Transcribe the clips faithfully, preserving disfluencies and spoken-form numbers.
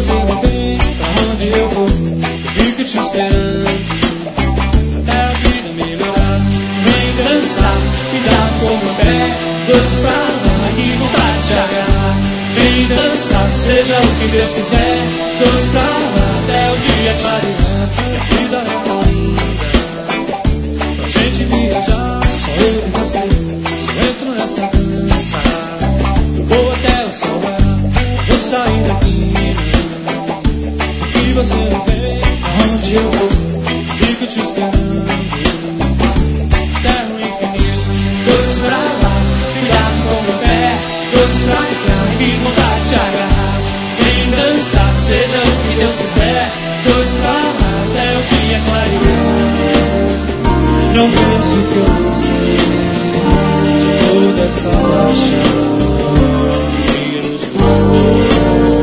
você não vem pra onde eu vou, eu fico te esperando até a vida melhorar. Vem dançar, me dá como um pé, dois pra lá, que vontade de te agarrar. Vem dançar, seja o que Deus quiser, dois pra lá, até o dia clarear. E a vida é tão linda pra gente viajar, só eu e você. Se eu entro nessa dança, eu vou até o sol raiar. Vou sair daqui, porque você não vem aonde eu vou, fico te esperando até o infinito. Dois pra lá, virar com o pé, dois pra cá, que vontade de te agarrar. Vem dançar, seja o que Deus quiser, dois pra lá, até o dia clarear. Não penso que eu não sei de toda essa paixão que nos voou.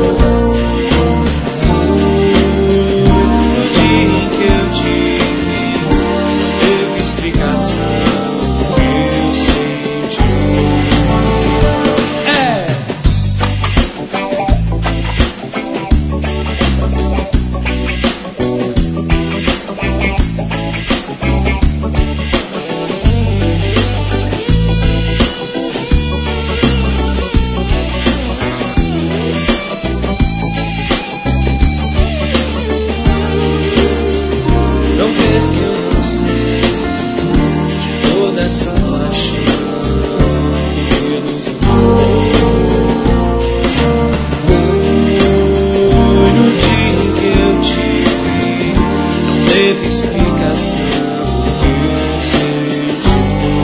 No dia em que eu te vi, não teve explicação que eu senti. É! Não vês que eu não sei de toda essa paixão que nos voou. No dia em que eu te vi, não teve explicação que eu senti.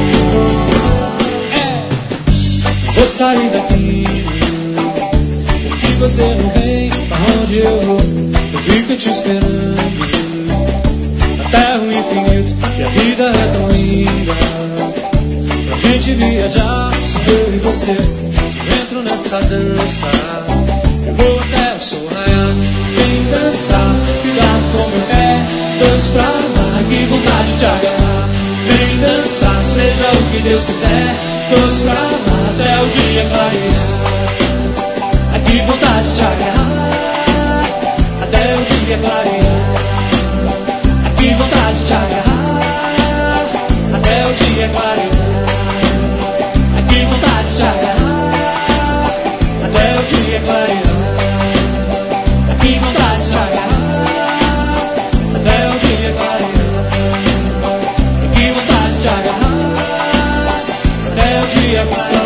É. Vou sair daqui, porque você não vem pra onde eu vou, eu fico te esperando até o infinito. E a vida é tão linda pra gente viajar, só eu e você. Se eu entro nessa dança, eu vou até o sol raiar. Vem dançar, virar com meu pé, dois pra lá, que vontade de te agarrar. Vem dançar, seja o que Deus quiser, dois pra lá, até o dia clarear. Ai, que vontade de te agarrar, até o dia clarear. Que vontade de te agarrar, até o dia clarear. Que vontade de te agarrar, até o dia clarear. Que vontade de te agarrar, até o dia clarear. Que vontade de te agarrar, até o dia clarear.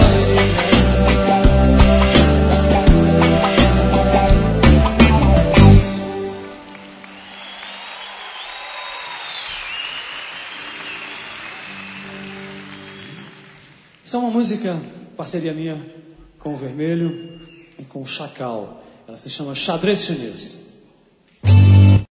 Essa é uma música, parceria minha com o Vermelho e com o Chacal. Ela se chama Xadrez Chinês.